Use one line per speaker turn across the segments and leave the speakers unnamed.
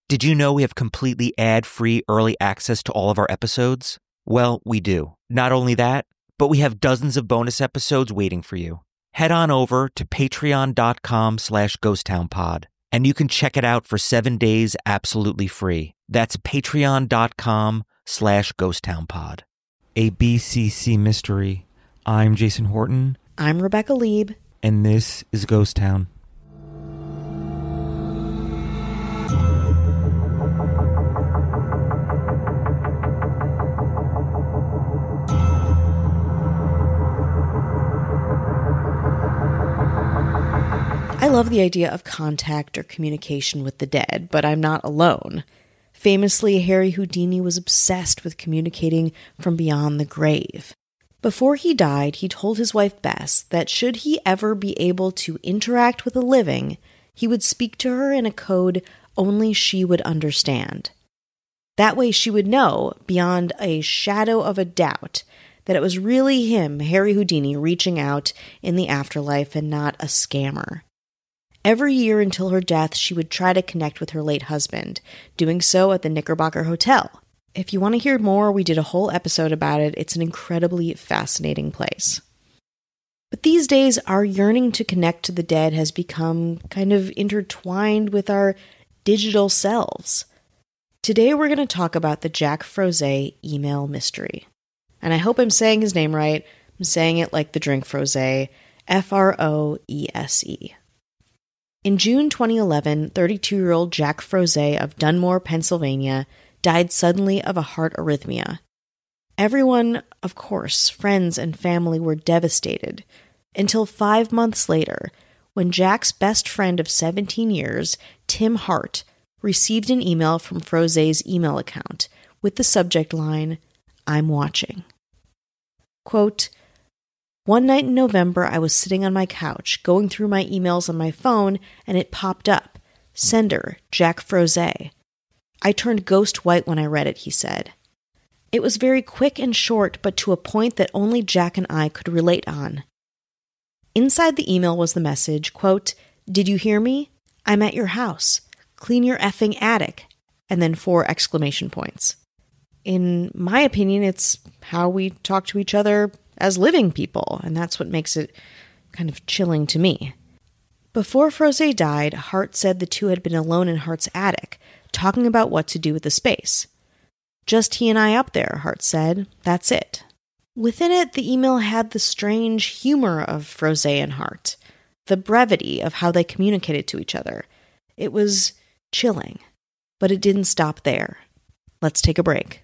Did you know we have completely ad-free early access to all of our episodes? Well, we do. Not only that, but we have dozens of bonus episodes waiting for you. Head on over to patreon.com/ghosttownpod, and you can check it out for 7 days absolutely free. That's patreon.com/ghosttownpod. A BCC mystery. I'm Jason Horton.
I'm Rebecca Lieb.
And this is Ghost Town.
I love the idea of contact or communication with the dead, but I'm not alone. Famously, Harry Houdini was obsessed with communicating from beyond the grave. Before he died, he told his wife Bess that should he ever be able to interact with the living, he would speak to her in a code only she would understand. That way she would know, beyond a shadow of a doubt, that it was really him, Harry Houdini, reaching out in the afterlife and not a scammer. Every year until her death, she would try to connect with her late husband, doing so at the Knickerbocker Hotel. If you want to hear more, we did a whole episode about it. It's an incredibly fascinating place. But these days, our yearning to connect to the dead has become kind of intertwined with our digital selves. Today, we're going to talk about the Jack Froese email mystery. And I hope I'm saying his name right. I'm saying it like the drink Frosé, F-R-O-E-S-E. In June 2011, 32-year-old Jack Froese of Dunmore, Pennsylvania, died suddenly of a heart arrhythmia. Everyone, of course, friends and family were devastated, until 5 months later, when Jack's best friend of 17 years, Tim Hart, received an email from Froese's email account with the subject line, "I'm watching." Quote, "One night in November, I was sitting on my couch, going through my emails on my phone, and it popped up. Sender, Jack Froese. I turned ghost white when I read it," he said. It was very quick and short, but to a point that only Jack and I could relate on. Inside the email was the message, quote, "Did you hear me? I'm at your house. Clean your effing attic." And then 4 exclamation points. In my opinion, it's how we talk to each other as living people, and that's what makes it kind of chilling to me. Before Froese died, Hart said the two had been alone in Hart's attic, talking about what to do with the space. "Just he and I up there," Hart said. "That's it." Within it, the email had the strange humor of Froese and Hart, the brevity of how they communicated to each other. It was chilling, but it didn't stop there. Let's take a break.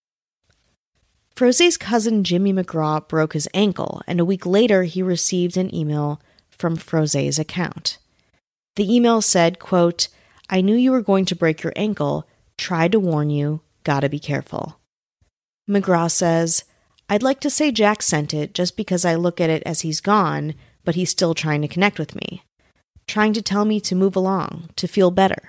Froese's cousin Jimmy McGraw broke his ankle, and a week later he received an email from Froese's account. The email said, quote, "I knew you were going to break your ankle. Tried to warn you. Gotta be careful." McGraw says, "I'd like to say Jack sent it just because I look at it as he's gone, but he's still trying to connect with me. Trying to tell me to move along, to feel better."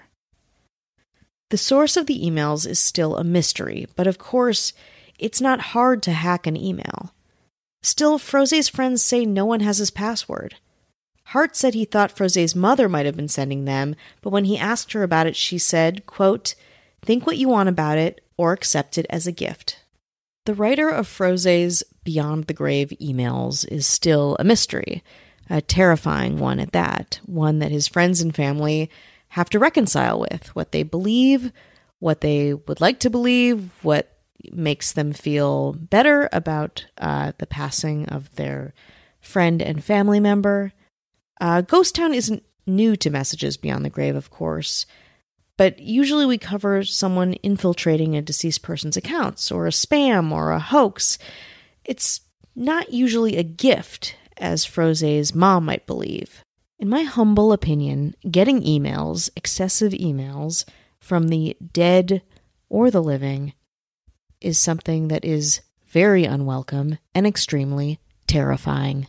The source of the emails is still a mystery, but of course, it's not hard to hack an email. Still, Froese's friends say no one has his password. Hart said he thought Froese's mother might have been sending them, but when he asked her about it, she said, quote, "Think what you want about it, or accept it as a gift." The writer of Froese's Beyond the Grave emails is still a mystery, a terrifying one at that, one that his friends and family have to reconcile with, what they believe, what they would like to believe, what makes them feel better about the passing of their friend and family member. Ghost Town isn't new to Messages Beyond the Grave, of course, but usually we cover someone infiltrating a deceased person's accounts, or a spam, or a hoax. It's not usually a gift, as Froese's mom might believe. In my humble opinion, getting emails, excessive emails, from the dead or the living is something that is very unwelcome and extremely terrifying.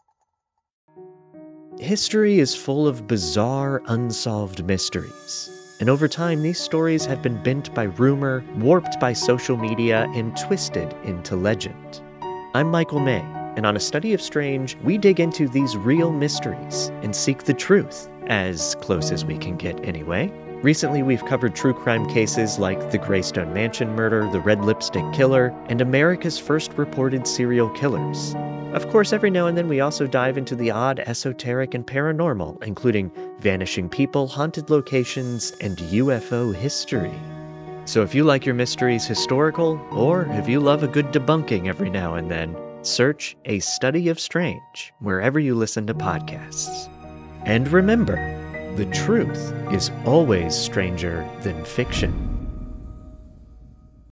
History is full of bizarre, unsolved mysteries. And over time, these stories have been bent by rumor, warped by social media, and twisted into legend. I'm Michael May, and on A Study of Strange, we dig into these real mysteries and seek the truth, as close as we can get anyway. Recently, we've covered true crime cases like the Greystone Mansion murder, the Red Lipstick Killer, and America's first reported serial killers. Of course, every now and then we also dive into the odd, esoteric, and paranormal, including vanishing people, haunted locations, and UFO history. So if you like your mysteries historical, or if you love a good debunking every now and then, search A Study of Strange wherever you listen to podcasts. And remember, the truth is always stranger than fiction.